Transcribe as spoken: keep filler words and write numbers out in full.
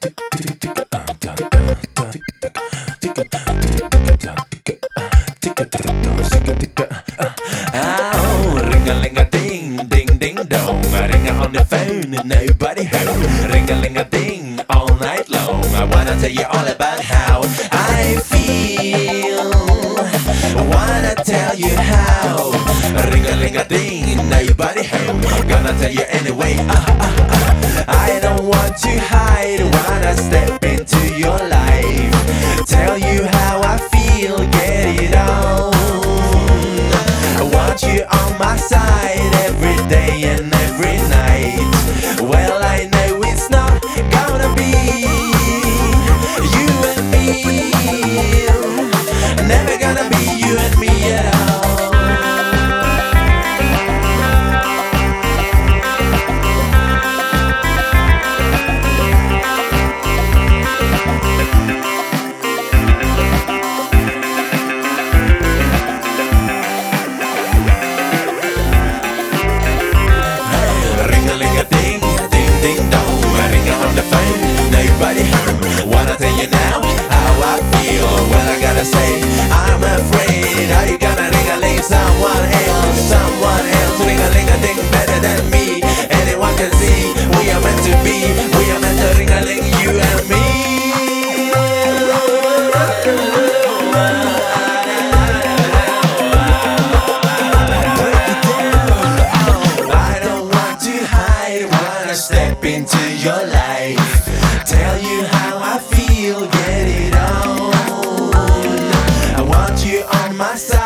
Oh, ring-a-ling-a-ding, ding-ding-dong. I ring on the phone and nobody home. Ring-a-ling-a-ding all night long. I wanna tell you all about how I feel. I wanna tell you how. Ring-a-ling-a-ding, nobody home. Gonna tell you anyway. Uh, uh, uh. I don't want to hide. Wanna step into your life. Tell you how I feel. Get it on. I want you on my side every day and every night. Well, I know it's not gonna be you and me. Never gonna be you and me at all. Nobody home. Wanna tell you now how I feel. Well, I gotta say, I'm afraid. How you gonna ring-a-ling someone else? Someone else ring-a-ling-a-ding better than me. Anyone can see we are meant to be. We are meant to ring-a-ling, you and me. I don't want to hide. Wanna step into your life. Tell you how I feel, get it on. I want you on my side.